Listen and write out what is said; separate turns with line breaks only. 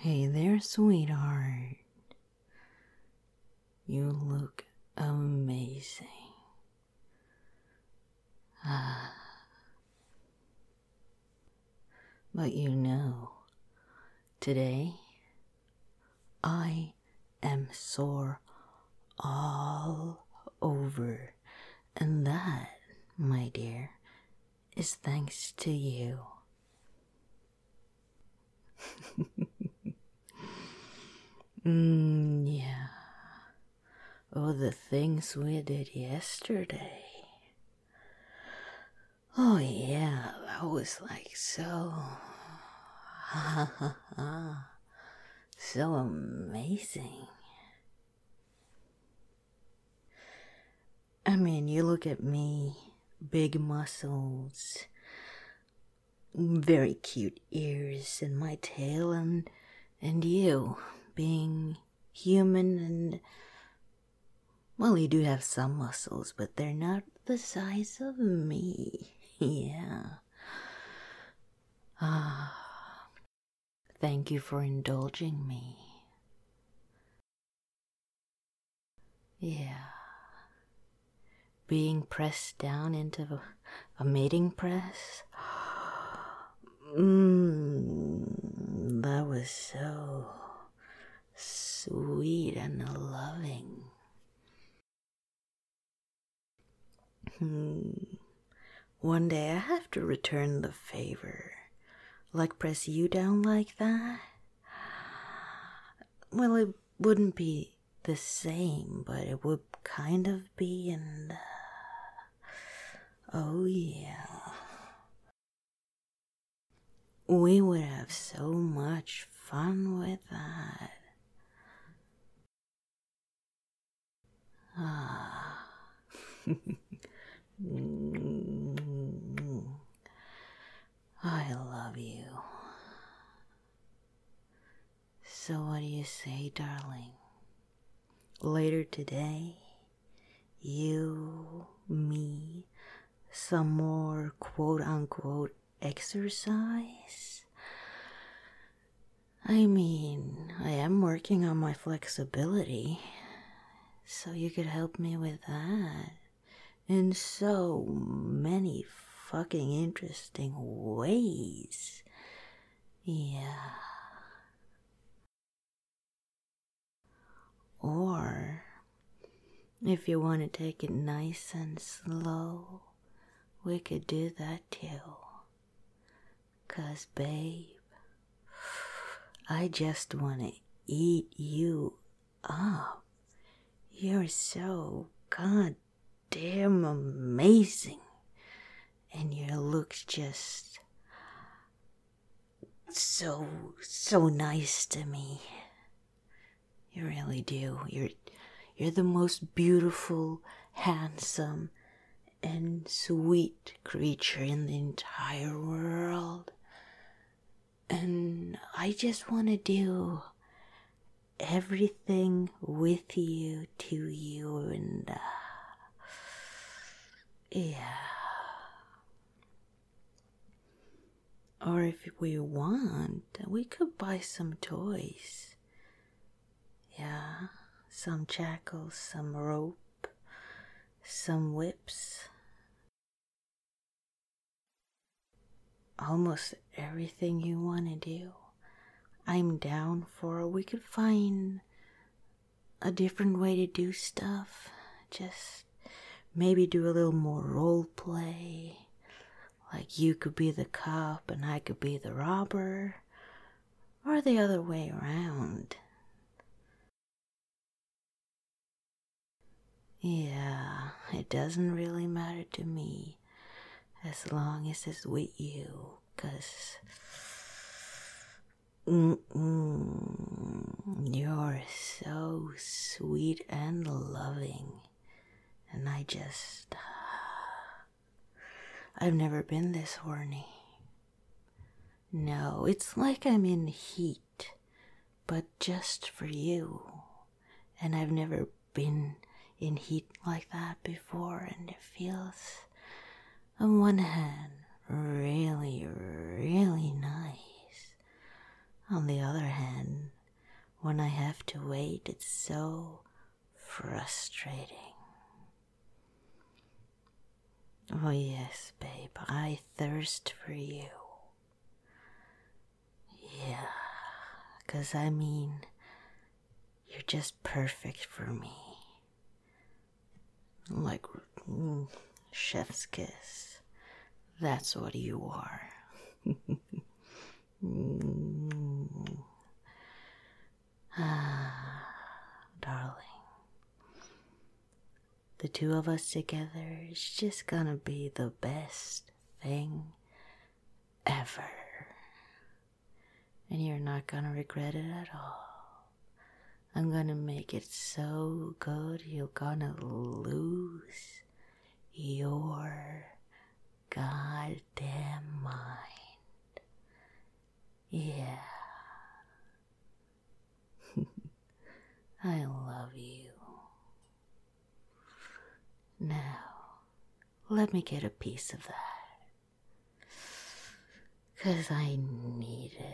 Hey there, sweetheart. You look amazing. But today I am sore all over, and that, my dear, is thanks to you. Yeah. Oh, the things we did yesterday. Oh, yeah, that was like so amazing. I mean, you look at me, big muscles, very cute ears, and my tail, and you being human, and well, you do have some muscles, but they're not the size of me. Yeah. Thank you for indulging me. Yeah. Being pressed down into a mating press. That was so sweet and loving. One day I have to return the favor. Like press you down like that? Well, it wouldn't be the same, but it would kind of be, and oh yeah. We would have so much fun with that. I love you. So what do you say, darling? Later today, you, me, some more quote-unquote exercise? I mean, I am working on my flexibility, so you could help me with that in so many fucking interesting ways. Yeah. Or, if you want to take it nice and slow, we could do that too. 'Cause, babe, I just want to eat you up. You're so goddamn amazing. And your looks just so nice to me. You really do. You're the most beautiful, handsome, and sweet creature in the entire world. And I just want to do everything with you, to you, and yeah. Or if we want, we could buy some toys. Yeah, some shackles, some rope, some whips. Almost everything you want to do, I'm down for. We could find a different way to do stuff. Just maybe do a little more role play. Like you could be the cop and I could be the robber. Or the other way around. Yeah, it doesn't really matter to me as long as it's with you, 'cause you're so sweet and loving, and I've never been this horny. No, it's like I'm in heat, but just for you, and I've never been in heat like that before, and it feels, on one hand, really, really nice. On the other hand, made it so frustrating. Oh yes, babe, I thirst for you. Yeah, 'cause I mean, you're just perfect for me. Like, chef's kiss. That's what you are. Darling. The two of us together is just gonna be the best thing ever. And you're not gonna regret it at all. I'm gonna make it so good you're gonna lose your goddamn mind. Yeah. I love you. Now, let me get a piece of that. 'Cause I need it.